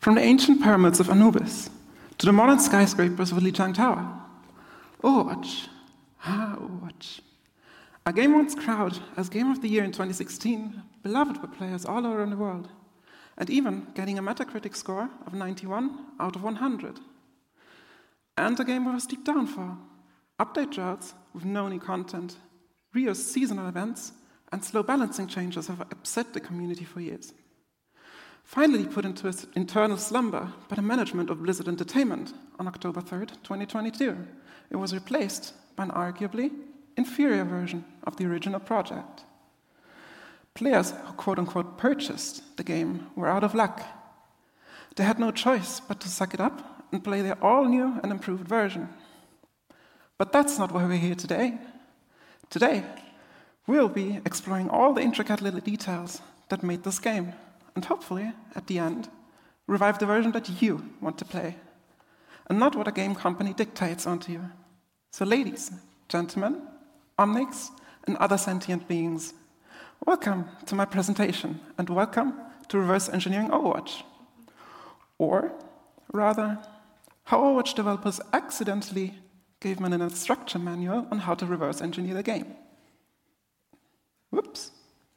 From the ancient pyramids of Anubis to the modern skyscrapers of Lijiang Tower. Overwatch. Overwatch. A game once crowned as Game of the Year in 2016, beloved by players all around the world, and even getting a Metacritic score of 91 out of 100. And a game with a steep downfall, update droughts with no new content, reused seasonal events, and slow balancing changes have upset the community for years. Finally put into its internal slumber by the management of Blizzard Entertainment on October 3rd, 2022, it was replaced by an arguably inferior version of the original project. Players who quote-unquote purchased the game were out of luck. They had no choice but to suck it up and play their all-new and improved version. But that's not why we're here today. Today, we'll be exploring all the intricate little details that made this game, and hopefully, at the end, revive the version that you want to play, and not what a game company dictates onto you. So ladies, gentlemen, omnics, and other sentient beings, welcome to my presentation, and welcome to Reverse Engineering Overwatch. Or, rather, how Overwatch developers accidentally gave me an instruction manual on how to reverse engineer the game. Whoops.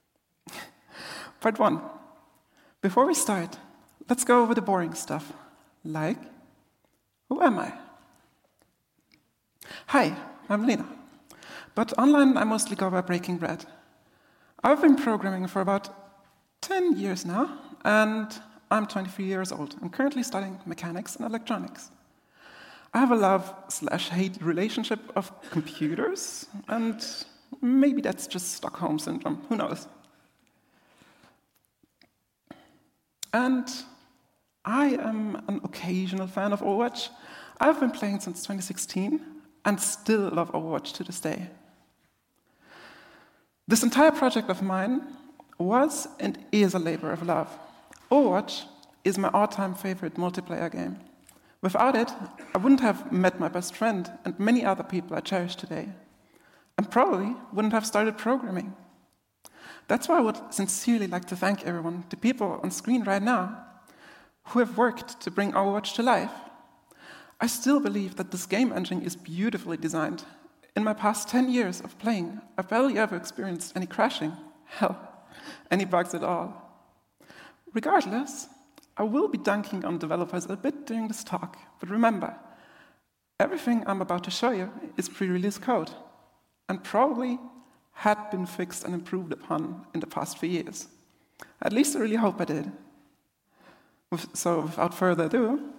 Part 1. Before we start, let's go over the boring stuff, like, who am I? Hi, I'm Lena, but online I mostly go by Breaking Bread. I've been programming for about 10 years now, and I'm 23 years old. I'm currently studying mechanics and electronics. I have a love/hate relationship of computers, and maybe that's just Stockholm Syndrome, who knows? And I am an occasional fan of Overwatch. I've been playing since 2016 and still love Overwatch to this day. This entire project of mine was and is a labor of love. Overwatch is my all-time favorite multiplayer game. Without it, I wouldn't have met my best friend and many other people I cherish today, and probably wouldn't have started programming. That's why I would sincerely like to thank everyone, the people on screen right now, who have worked to bring Overwatch to life. I still believe that this game engine is beautifully designed. In my past 10 years of playing, I've barely ever experienced any crashing, hell, any bugs at all. Regardless, I will be dunking on developers a bit during this talk, but remember, everything I'm about to show you is pre-release code, and probably had been fixed and improved upon in the past few years. At least I really hope I did. So without further ado,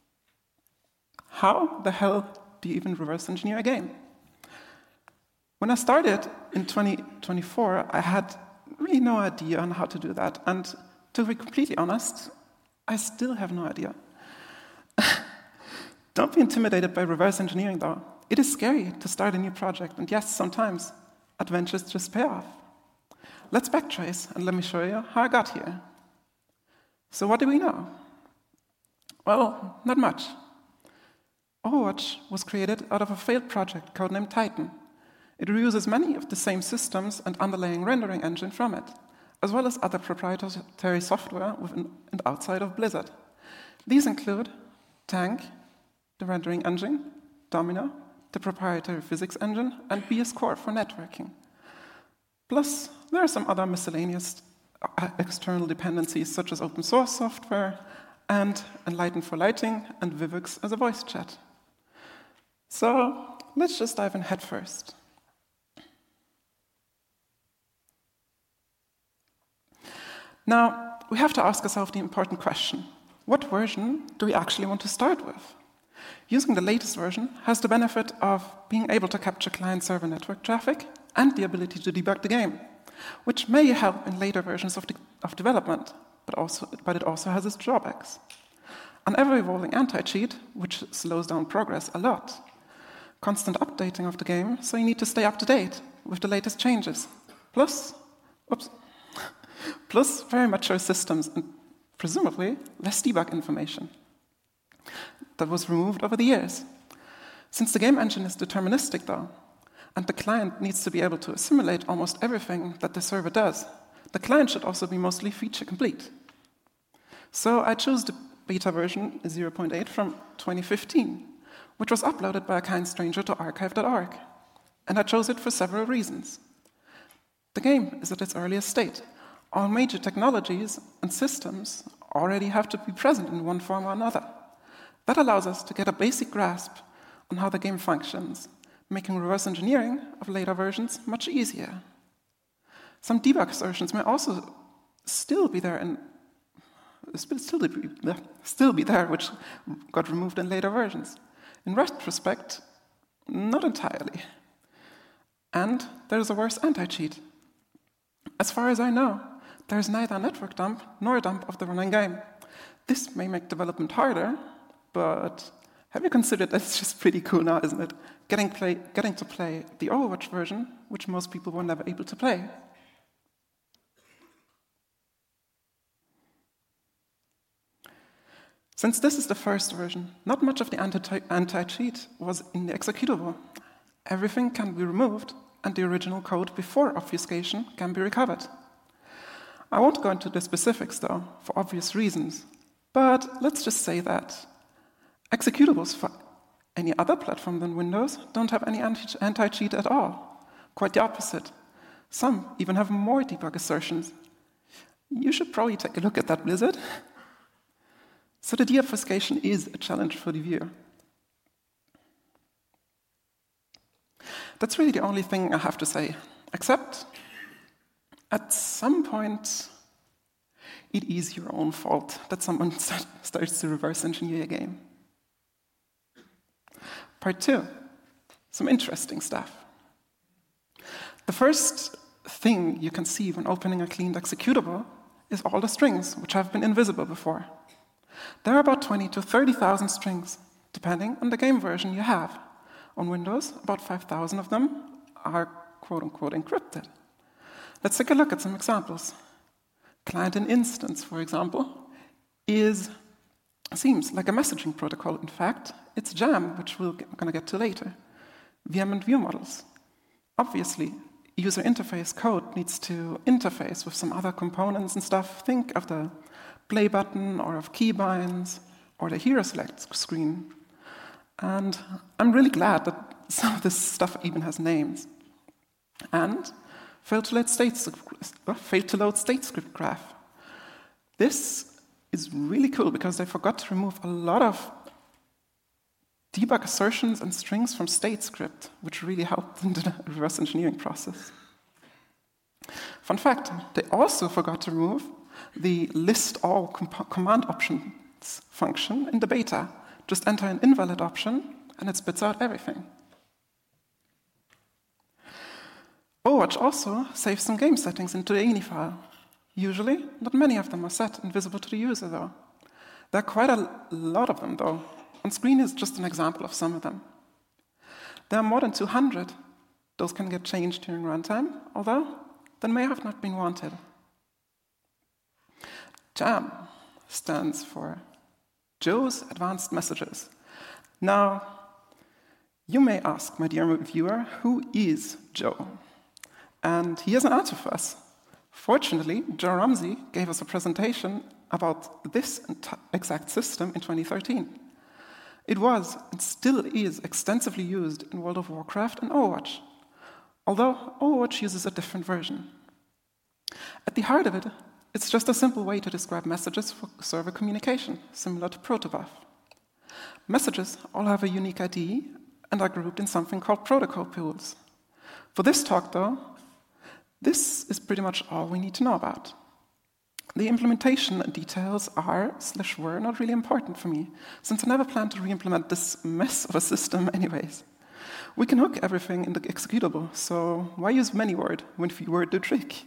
how the hell do you even reverse engineer a game? When I started in 2024, I had really no idea on how to do that, and to be completely honest, I still have no idea. Don't be intimidated by reverse engineering, though. It is scary to start a new project, and yes, sometimes adventures just pay off. Let's backtrace, and let me show you how I got here. So what do we know? Well, not much. Overwatch was created out of a failed project codenamed Titan. It reuses many of the same systems and underlying rendering engine from it, as well as other proprietary software within and outside of Blizzard. These include Tank, the rendering engine, Domino, the proprietary physics engine, and BS Core for networking. Plus, there are some other miscellaneous external dependencies, such as open source software, and Enlighten for lighting, and Vivux as a voice chat. So, let's just dive in head first. Now, we have to ask ourselves the important question: what version do we actually want to start with? Using the latest version has the benefit of being able to capture client-server network traffic and the ability to debug the game, which may help in later versions of development, but it also has its drawbacks. An ever-evolving anti-cheat, which slows down progress a lot. Constant updating of the game, so you need to stay up to date with the latest changes. Plus very mature systems and presumably less debug information that was removed over the years. Since the game engine is deterministic, though, and the client needs to be able to assimilate almost everything that the server does, the client should also be mostly feature complete. So I chose the beta version 0.8 from 2015, which was uploaded by a kind stranger to archive.org. And I chose it for several reasons. The game is at its earliest state. All major technologies and systems already have to be present in one form or another. That allows us to get a basic grasp on how the game functions, making reverse engineering of later versions much easier. Some debug assertions may also still be there, which got removed in later versions. In retrospect, not entirely. And there's a worse anti-cheat. As far as I know, there is neither a network dump nor a dump of the running game. This may make development harder, but have you considered that it's just pretty cool now, isn't it? Getting to play the Overwatch version, which most people were never able to play. Since this is the first version, not much of the anti-cheat was in the executable. Everything can be removed, and the original code before obfuscation can be recovered. I won't go into the specifics, though, for obvious reasons, but let's just say that executables for any other platform than Windows don't have any anti-cheat at all. Quite the opposite. Some even have more debug assertions. You should probably take a look at that, Blizzard. So the deobfuscation is a challenge for the viewer. That's really the only thing I have to say, except at some point, it is your own fault that someone starts to reverse engineer a game. Part 2, some interesting stuff. The first thing you can see when opening a cleaned executable is all the strings, which have been invisible before. There are about 20 to 30,000 strings, depending on the game version you have. On Windows, about 5,000 of them are quote-unquote encrypted. Let's take a look at some examples. Client in instance, for example, seems like a messaging protocol. In fact, it's JAM, which we're going to get to later. VM and view models. Obviously, user interface code needs to interface with some other components and stuff. Think of the play button, or of keybinds, or the hero select screen. And I'm really glad that some of this stuff even has names. And failed to load state script graph. This is really cool because they forgot to remove a lot of debug assertions and strings from state script, which really helped in the reverse engineering process. Fun fact, they also forgot to remove the list all command options function in the beta. Just enter an invalid option, and it spits out everything. Overwatch also saves some game settings into the INI file. Usually, not many of them are set invisible to the user, though. There are quite a lot of them, though. On screen is just an example of some of them. There are more than 200. Those can get changed during runtime, although they may have not been wanted. JAM stands for Joe's Advanced Messages. Now, you may ask, my dear viewer, who is Joe? And he has an answer for us. Fortunately, Joe Rumsey gave us a presentation about this exact system in 2013. It was, and still is, extensively used in World of Warcraft and Overwatch, although Overwatch uses a different version. At the heart of it, it's just a simple way to describe messages for server communication, similar to protobuf. Messages all have a unique ID and are grouped in something called protocol pools. For this talk, though, this is pretty much all we need to know about. The implementation details are/were not really important for me, since I never plan to re-implement this mess of a system anyways. We can hook everything in the executable, so why use many word when few word do trick?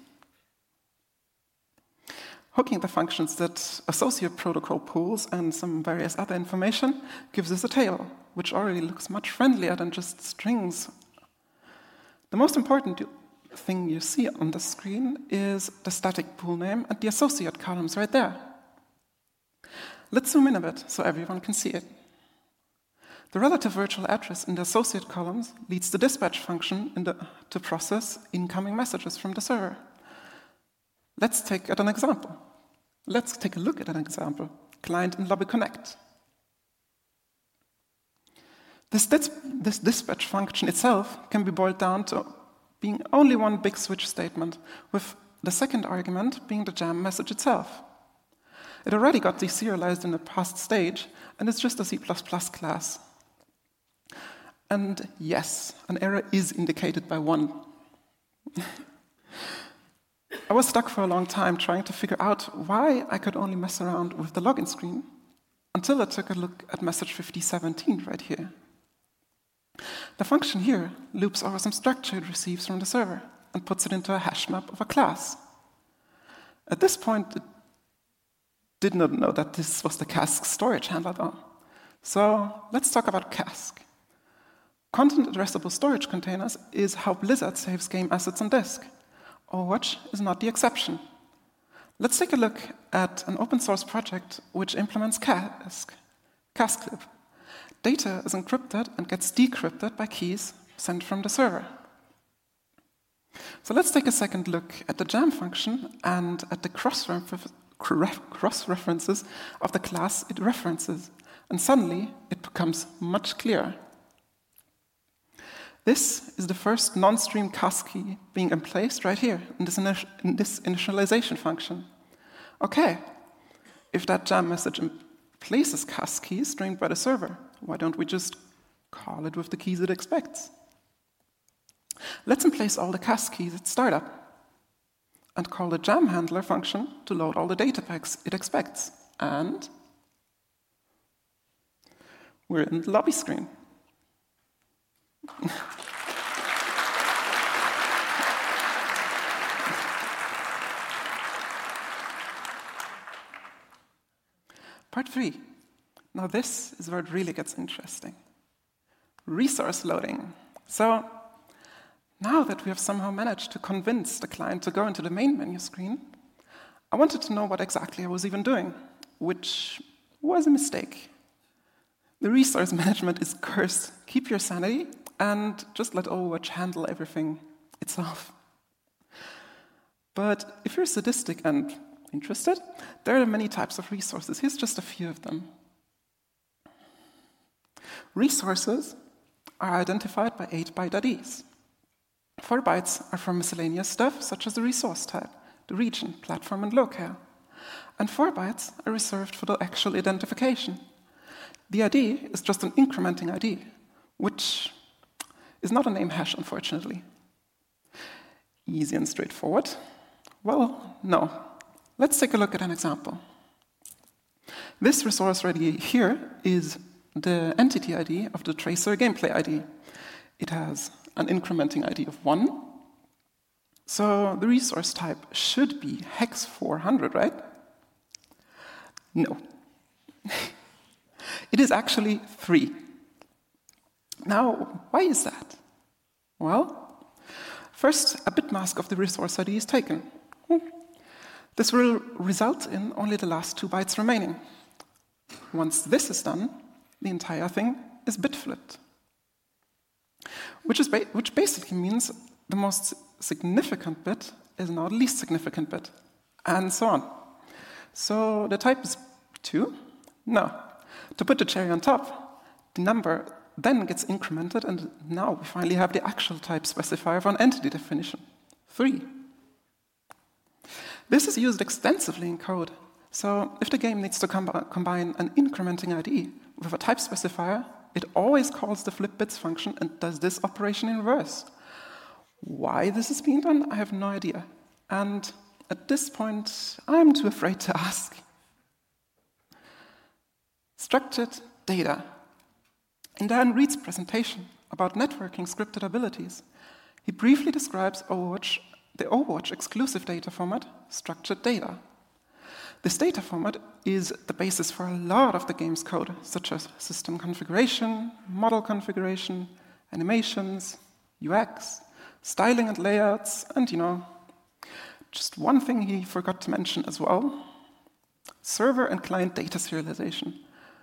Hooking the functions that associate protocol pools and some various other information gives us a table, which already looks much friendlier than just strings. The most important thing you see on the screen is the static pool name and the associate columns right there. Let's zoom in a bit so everyone can see it. The relative virtual address in the associate columns leads the dispatch function to process incoming messages from the server. Let's take a look at an example. client and lobby connect. This dispatch function itself can be boiled down to being only one big switch statement, with the second argument being the jam message itself. It already got deserialized in the past stage, and it's just a C++ class. And yes, an error is indicated by 1. I was stuck for a long time trying to figure out why I could only mess around with the login screen, until I took a look at message 5017 right here. The function here loops over some structure it receives from the server and puts it into a hash map of a class. At this point, it did not know that this was the Cask storage handler though. So let's talk about Cask. Content addressable storage containers is how Blizzard saves game assets on disk. Overwatch is not the exception. Let's take a look at an open source project which implements Casclib. Data is encrypted and gets decrypted by keys sent from the server. So let's take a second look at the jam function and at the cross-references of the class it references, and suddenly it becomes much clearer. This is the first non-stream Cask key being emplaced right here in this initialization function. Okay, if that jam message places Cask keys streamed by the server, why don't we just call it with the keys it expects? Let's emplace all the Cask keys at startup and call the jam handler function to load all the data packs it expects. And we're in the lobby screen. Part 3. Now this is where it really gets interesting. Resource loading. So now that we have somehow managed to convince the client to go into the main menu screen, I wanted to know what exactly I was even doing, which was a mistake. The resource management is cursed. Keep your sanity and just let Overwatch handle everything itself. But if you're sadistic and interested, there are many types of resources. Here's just a few of them. Resources are identified by 8-byte IDs. 4 bytes are for miscellaneous stuff, such as the resource type, the region, platform, and locale. And 4 bytes are reserved for the actual identification. The ID is just an incrementing ID, which is not a name hash, unfortunately. Easy and straightforward? Well, no. Let's take a look at an example. This resource ID here is the entity ID of the tracer gameplay ID. It has an incrementing ID of 1. So the resource type should be hex 400, right? No. It is actually 3. Now, why is that? Well, first, a bit mask of the resource ID is taken. This will result in only the last 2 bytes remaining. Once this is done, the entire thing is bit flipped. Which basically means the most significant bit is now the least significant bit, and so on. So the type is 2? No. To put the cherry on top, the number then gets incremented, and now we finally have the actual type specifier for an entity definition, 3. This is used extensively in code. So if the game needs to combine an incrementing ID with a type specifier, it always calls the flip bits function and does this operation in reverse. Why this is being done, I have no idea. And at this point, I'm too afraid to ask. Structured data. In Dan Reed's presentation about networking scripted abilities, he briefly describes the Overwatch exclusive data format, structured data. This data format is the basis for a lot of the game's code, such as system configuration, model configuration, animations, UX, styling and layouts, and, just one thing he forgot to mention as well, server and client data serialization.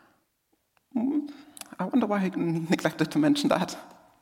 I wonder why he neglected to mention that.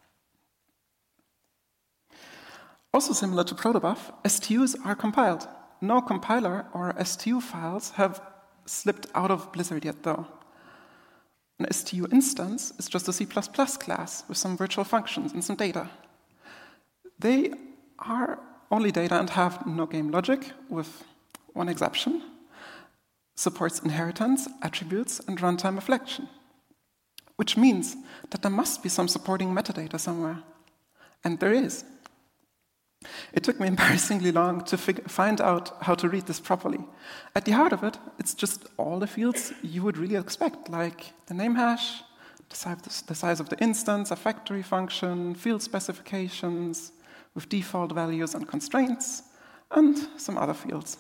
Also similar to protobuf, STUs are compiled. No compiler or STU files have slipped out of Blizzard yet, though. An STU instance is just a C++ class with some virtual functions and some data. They are only data and have no game logic, with one exception. Supports inheritance, attributes, and runtime reflection, which means that there must be some supporting metadata somewhere. And there is. It took me embarrassingly long to find out how to read this properly. At the heart of it, it's just all the fields you would really expect, like the name hash, the size of the instance, a factory function, field specifications with default values and constraints, and some other fields.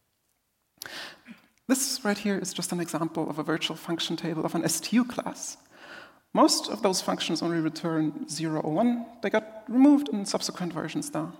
This right here is just an example of a virtual function table of an STU class. Most of those functions only return 0 or 1. They got removed in subsequent versions though.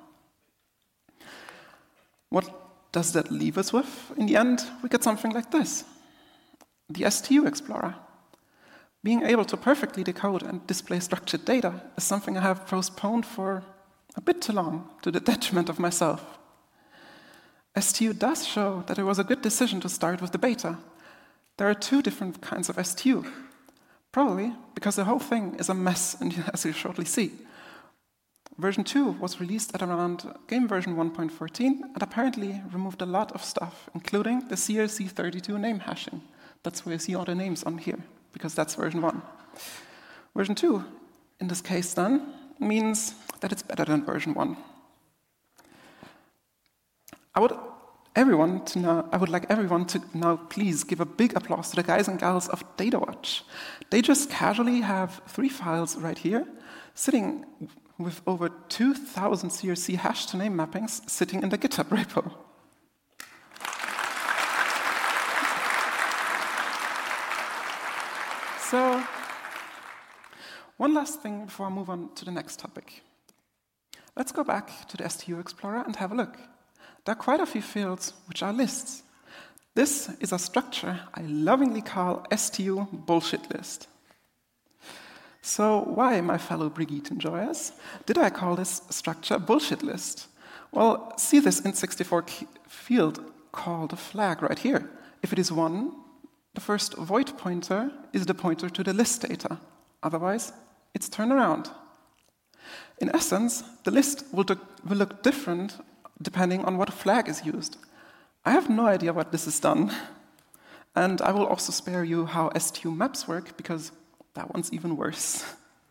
What does that leave us with? In the end, we get something like this. The STU Explorer. Being able to perfectly decode and display structured data is something I have postponed for a bit too long, to the detriment of myself. STU does show that it was a good decision to start with the beta. There are two different kinds of STU, probably because the whole thing is a mess, as you'll shortly see. Version 2 was released at around game version 1.14 and apparently removed a lot of stuff, including the CRC32 name hashing. That's where you see all the names on here, because that's version 1. Version 2, in this case then, means that it's better than version 1. I would like everyone to now please give a big applause to the guys and gals of DataWatch. They just casually have 3 files right here, sitting with over 2,000 CRC hash to name mappings sitting in the GitHub repo. So, one last thing before I move on to the next topic. Let's go back to the STU Explorer and have a look. There are quite a few fields which are lists. This is a structure I lovingly call STU bullshit list. So why, my fellow Brigitte enjoyers, did I call this structure bullshit list? Well, see this int64 field called a flag right here. If it is 1, the first void pointer is the pointer to the list data. Otherwise, it's turned around. In essence, the list will look different depending on what flag is used. I have no idea what this is done. And I will also spare you how STU maps work, because that one's even worse.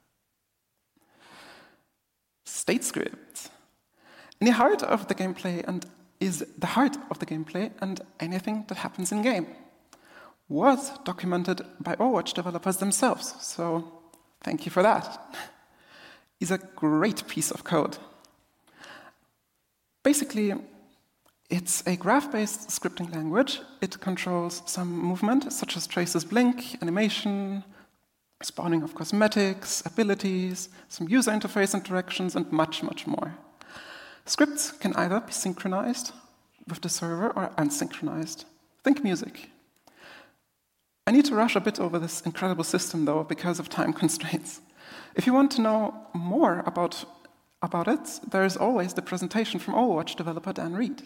State script. In the heart of the gameplay is the heart of the gameplay and anything that happens in game. Was documented by Overwatch developers themselves, so thank you for that. Is a great piece of code. Basically, it's a graph-based scripting language. It controls some movement, such as traces blink, animation, spawning of cosmetics, abilities, some user interface interactions, and much, much more. Scripts can either be synchronized with the server or unsynchronized. Think music. I need to rush a bit over this incredible system, though, because of time constraints. If you want to know more about it, there is always the presentation from Overwatch developer Dan Reed.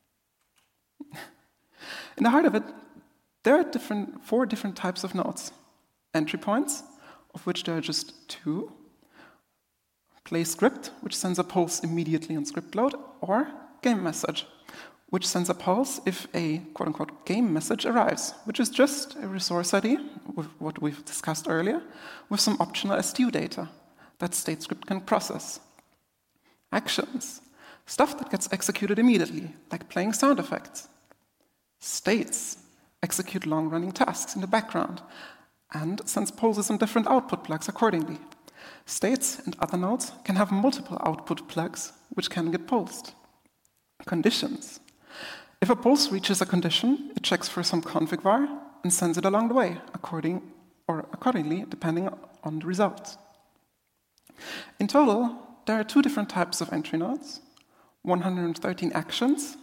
In the heart of it, there are 4 different types of nodes. Entry points, of which there are just 2. Play script, which sends a pulse immediately on script load, or game message, which sends a pulse if a quote-unquote game message arrives, which is just a resource ID, with what we've discussed earlier, with some optional STU data that state script can process. Actions, stuff that gets executed immediately, like playing sound effects. States, execute long-running tasks in the background, and sends pulses on different output plugs accordingly. States and other nodes can have multiple output plugs, which can get pulsed. Conditions. If a pulse reaches a condition, it checks for some config var and sends it along the way, accordingly, depending on the result. In total, there are 2 different types of entry nodes, 113 actions,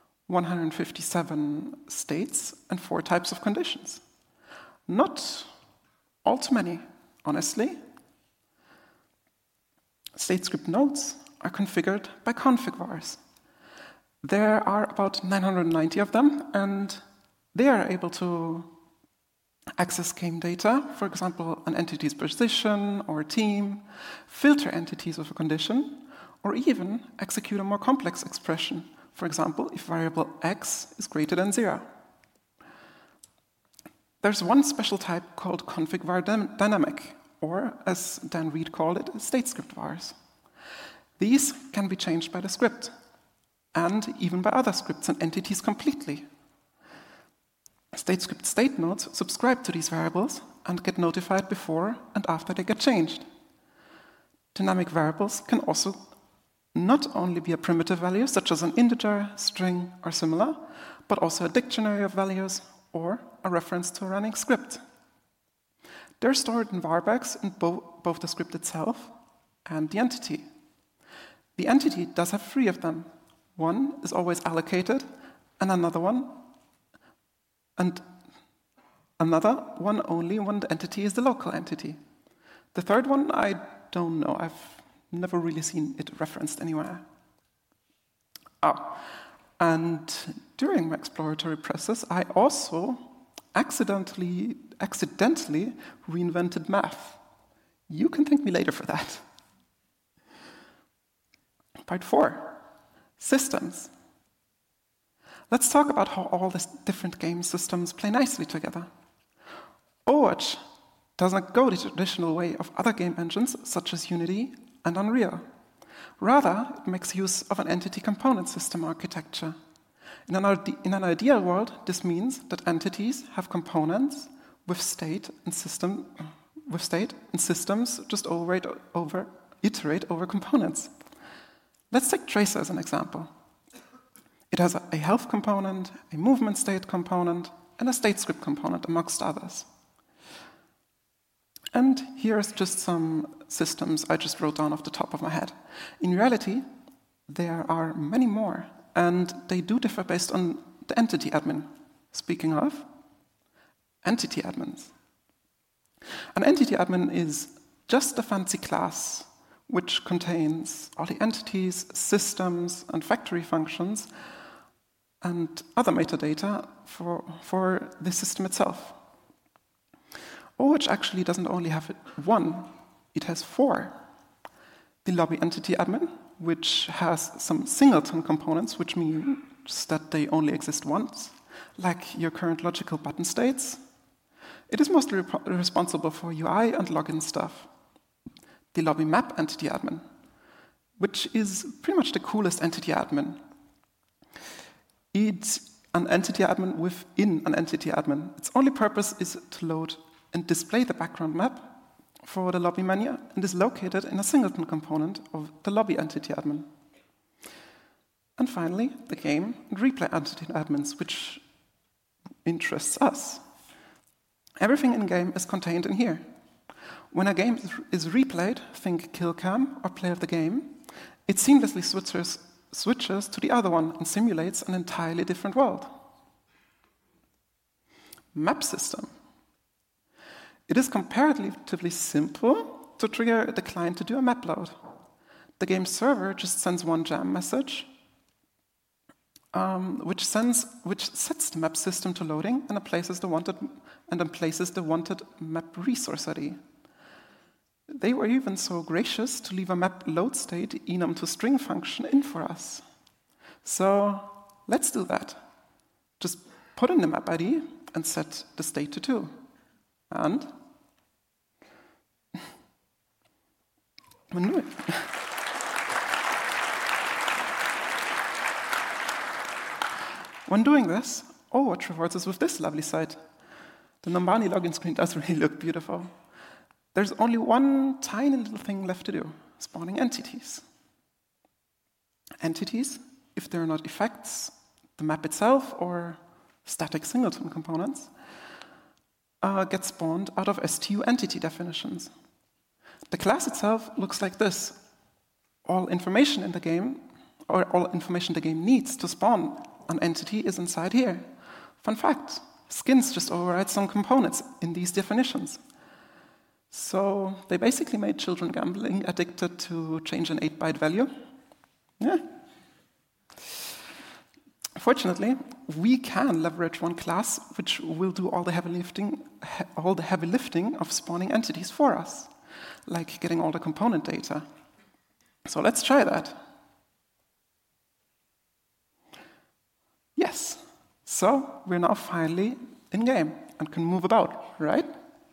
157 states, and 4 types of conditions. Not all too many, honestly. State script nodes are configured by config vars. There are about 990 of them, and They are able to access game data, for example, an entity's position or team, filter entities with a condition, or even execute a more complex expression, for example, if variable x is greater than 0. There's one special type called config var dynamic, or as Dan Reed called it, state script vars. These can be changed by the script, and even by other scripts and entities completely. State script state nodes subscribe to these variables and get notified before and after they get changed. Dynamic variables can also not only be a primitive value, such as an integer, string, or similar, but also a dictionary of values or a reference to a running script. They're stored in varbags in both the script itself and the entity. The entity does have 3 of them. One is always allocated, and another one only when the entity is the local entity. The third one, I don't know. I've never really seen it referenced anywhere. And during my exploratory process, I also accidentally reinvented math. You can thank me later for that. Part 4, systems. Let's talk about how all these different game systems play nicely together. Overwatch does not go the traditional way of other game engines such as Unity and Unreal. Rather, it makes use of an entity component system architecture. In an ideal world, this means that entities have components with state and systems just iterate over components. Let's take Tracer as an example. It has a health component, a movement state component, and a state script component, amongst others. And here's just some systems I just wrote down off the top of my head. In reality, there are many more, and they do differ based on the entity admin. Speaking of, entity admins. An entity admin is just a fancy class which contains all the entities, systems, and factory functions, and other metadata for the system itself. Overwatch actually doesn't only have 1, it has 4. The lobby entity admin, which has some singleton components, which means that they only exist once, like your current logical button states. It is mostly responsible for UI and login stuff. The lobby map entity admin, which is pretty much the coolest entity admin. It's an entity admin within an entity admin. Its only purpose is to load and display the background map for the lobby menu and is located in a singleton component of the lobby entity admin. And finally, the game and replay entity admins, which interests us. Everything in-game is contained in here. When a game is replayed, think kill cam or play of the game, it seamlessly switches to the other one and simulates an entirely different world. Map system. It is comparatively simple to trigger the client to do a map load. The game server just sends one jam message, which sets the map system to loading and then places the wanted map resource ID. They were even so gracious to leave a map load state enum to string function in for us. So let's do that. Just put in the map ID and set the state to 2. And when doing this, Overwatch rewards us with this lovely sight. The Numbani login screen does really look beautiful. There's only one tiny little thing left to do, spawning entities. Entities, if they're not effects, the map itself, or static singleton components, get spawned out of STU entity definitions. The class itself looks like this. All information in the game, or all information the game needs to spawn an entity is inside here. Fun fact, skins just override some components in these definitions. So they basically made children gambling addicted to change an 8-byte value. Yeah. Fortunately, we can leverage one class which will do all the heavy lifting of spawning entities for us, like getting all the component data. So let's try that. Yes. So we're now finally in-game and can move about, right?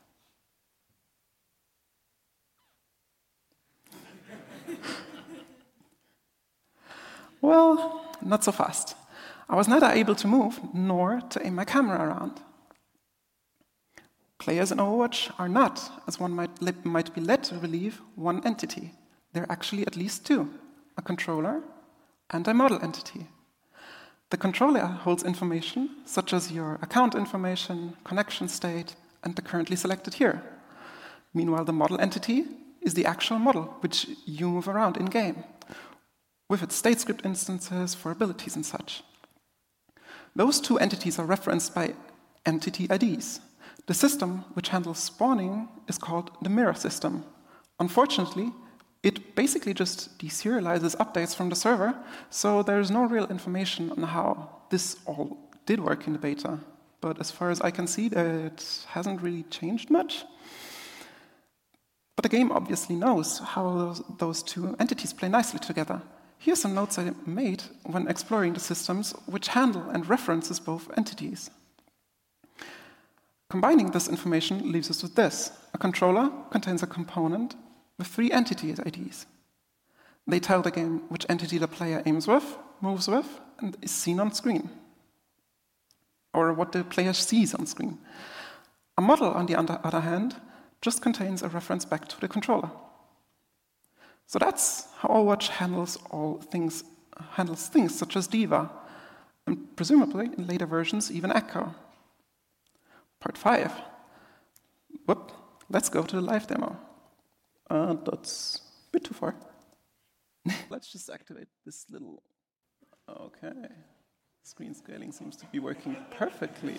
Well, not so fast. I was neither able to move nor to aim my camera around. Players in Overwatch are not, as one might be led to believe, one entity. They're actually at least two, a controller and a model entity. The controller holds information such as your account information, connection state, and the currently selected hero. Meanwhile, the model entity is the actual model which you move around in-game, with its state script instances for abilities and such. Those two entities are referenced by entity IDs. The system which handles spawning is called the mirror system. Unfortunately, it basically just deserializes updates from the server, so there's no real information on how this all did work in the beta. But as far as I can see, it hasn't really changed much. But the game obviously knows how those two entities play nicely together. Here's some notes I made when exploring the systems which handle and references both entities. Combining this information leaves us with this. A controller contains a component with three entity IDs. They tell the game which entity the player aims with, moves with, and is seen on screen, or what the player sees on screen. A model, on the other hand, just contains a reference back to the controller. So that's how Overwatch handles things such as D.Va, and presumably in later versions even Echo. Part 5. Whoop, let's go to the live demo. That's a bit too far. Let's just activate this little... Okay. Screen scaling seems to be working perfectly.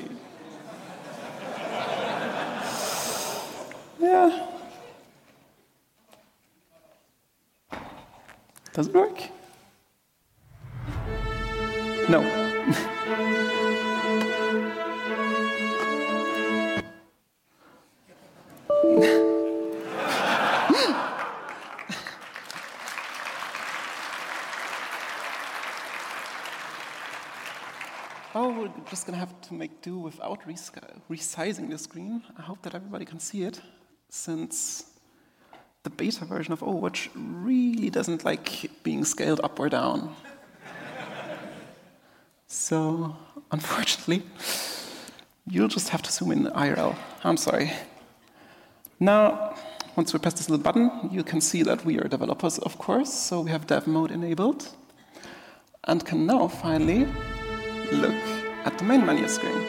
Yeah. Does it work? No. Oh, we're just going to have to make do without resizing the screen. I hope that everybody can see it, since the beta version of Overwatch really doesn't like being scaled up or down. So, unfortunately, you'll just have to zoom in IRL. I'm sorry. Now, once we press this little button, you can see that we are developers, of course, so we have dev mode enabled, and can now finally look at the main menu screen.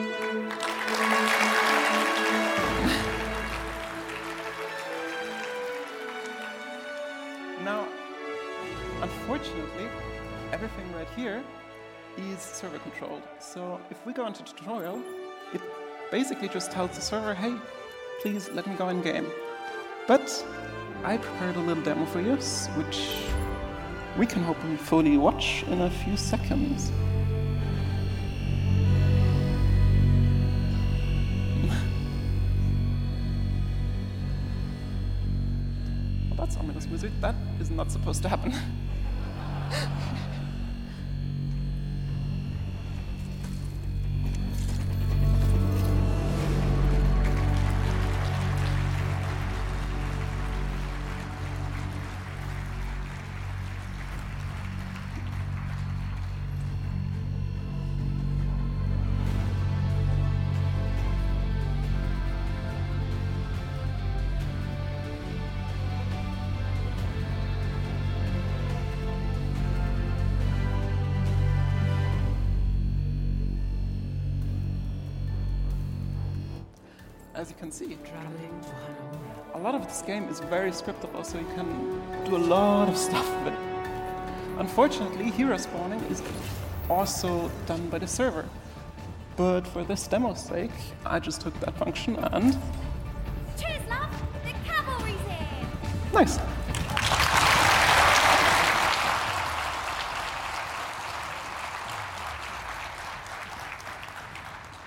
Now, unfortunately, everything right here is server controlled. So if we go into tutorial, it basically just tells the server, hey, please let me go in game. But I prepared a little demo for you, which we can hopefully fully watch in a few seconds. Well, that's ominous music. That is not supposed to happen. As you can see, a lot of this game is very scriptable, so you can do a lot of stuff with it. Unfortunately, hero spawning is also done by the server. But for this demo's sake, I just took that function and... Cheers, love! The cavalry's here! Nice!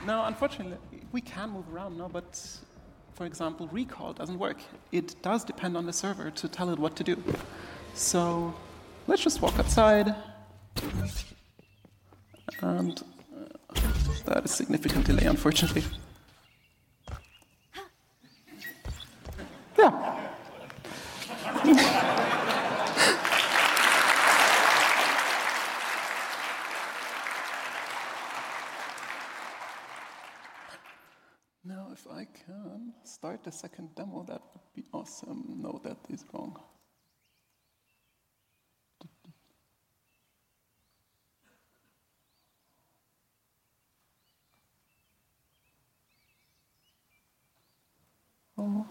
No, unfortunately, we can move around now, but for example, recall doesn't work. It does depend on the server to tell it what to do. So let's just walk outside. And that is significant delay, unfortunately. Yeah. Now, if I can start the second demo, that would be awesome. No, that is wrong. Oh.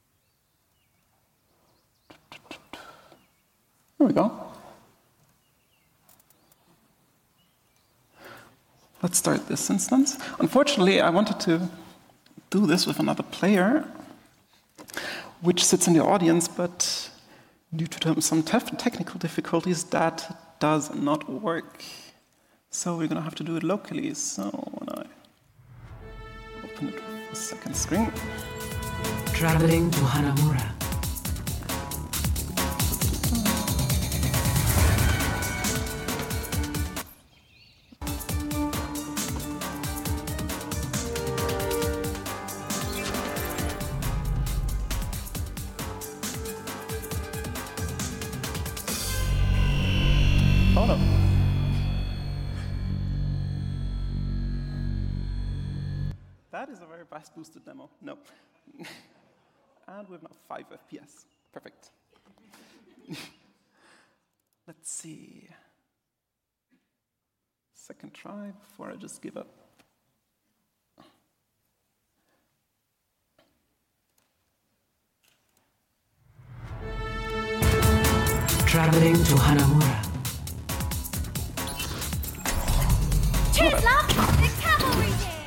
There we go. Let's start this instance. Unfortunately, I wanted to do this with another player, which sits in the audience, but due to some technical difficulties, that does not work. So we're going to have to do it locally. So when I open it with the second screen. Traveling to Hanamura. Oh no. That is a very fast boosted demo. No. And we have now 5 FPS. Perfect. Let's see. Second try before I just give up. Traveling to Hanamura. Cheers, love! The cavalry's here!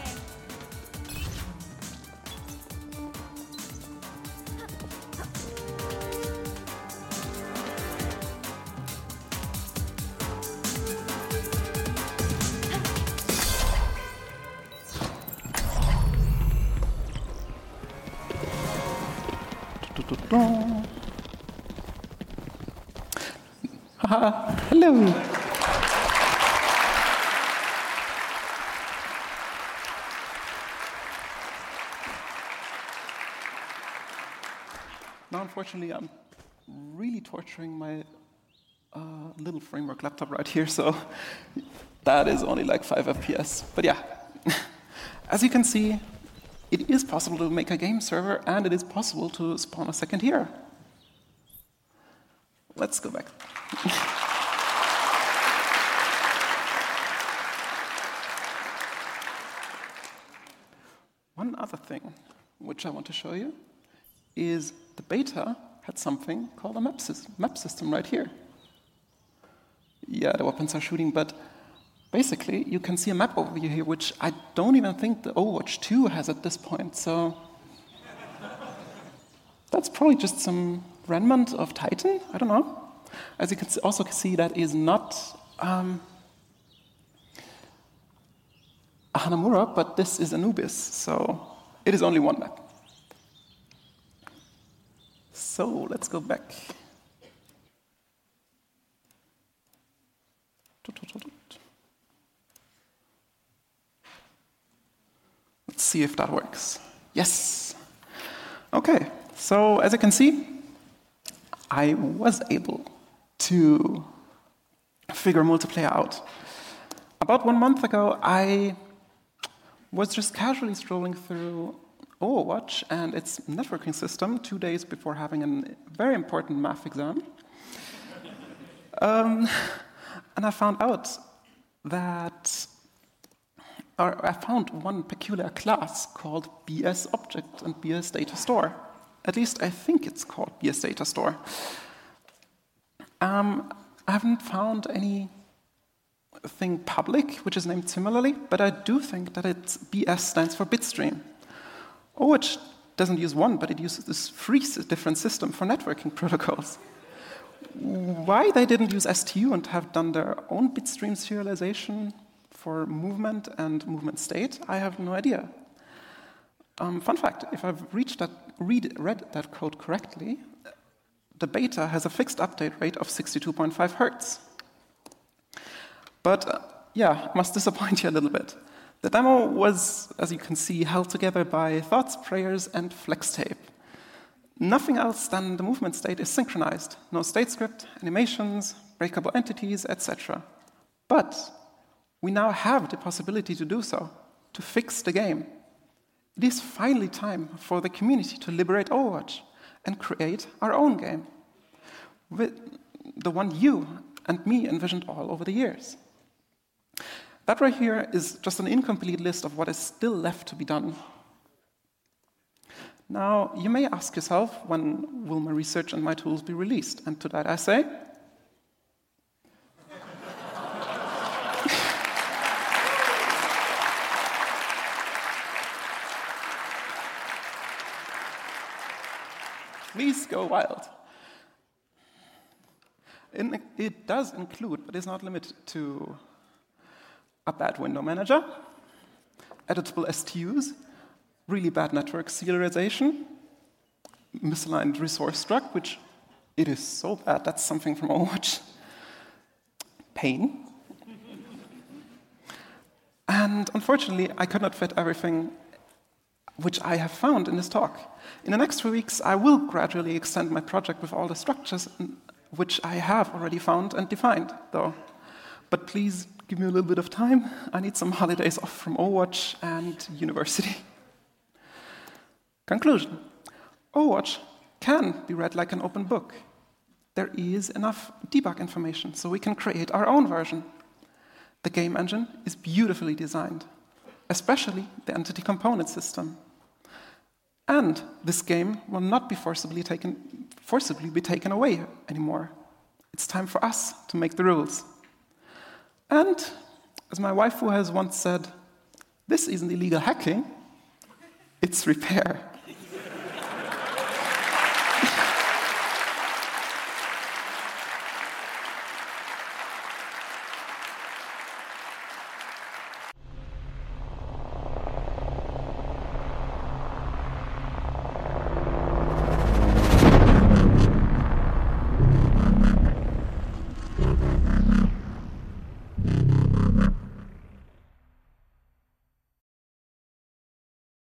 Haha, hello. Now, unfortunately, I'm really torturing my little framework laptop right here, so that is only like 5 FPS. But yeah, as you can see, it is possible to make a game server, and it is possible to spawn a second here. Let's go back. One other thing which I want to show you is the beta had something called a map system right here. Yeah, the weapons are shooting, but basically you can see a map overview here, which I don't even think the Overwatch 2 has at this point, so that's probably just some remnant of Titan, I don't know. As you can also see, that is not a Hanamura, but this is Anubis, so it is only one map. So let's go back. Let's see if that works. Yes. Okay, so as you can see, I was able to figure multiplayer out. About 1 month ago, I was just casually scrolling through Overwatch and its networking system 2 days before having a very important math exam. And I found out that, or I found one peculiar class called BS Object and BS Data Store. At least I think it's called BS Data Store. I haven't found anything public which is named similarly, but I do think that it's BS stands for bitstream. Overwatch doesn't use one, but it uses this 3 different system for networking protocols. Why they didn't use STU and have done their own bitstream serialization for movement and movement state, I have no idea. Fun fact, if I've read that code correctly, the beta has a fixed update rate of 62.5 hertz. But yeah, must disappoint you a little bit. The demo was, as you can see, held together by thoughts, prayers, and flex tape. Nothing else than the movement state is synchronized. No state script, animations, breakable entities, etc. But we now have the possibility to do so, to fix the game. It is finally time for the community to liberate Overwatch and create our own game, with the one you and me envisioned all over the years. That right here is just an incomplete list of what is still left to be done. Now, you may ask yourself, when will my research and my tools be released? And to that I say, please go wild. It does include, but is not limited to, a bad window manager, editable STUs, really bad network serialization, misaligned resource struct, which it is so bad, that's something from Overwatch, pain. And unfortunately, I could not fit everything which I have found in this talk. In the next 3 weeks, I will gradually extend my project with all the structures which I have already found and defined, though. But please give me a little bit of time. I need some holidays off from Overwatch and university. Conclusion. Overwatch can be read like an open book. There is enough debug information, so we can create our own version. The game engine is beautifully designed, especially the entity component system. And this game will not be forcibly be taken away anymore. It's time for us to make the rules. And, as my waifu has once said, this isn't illegal hacking, it's repair.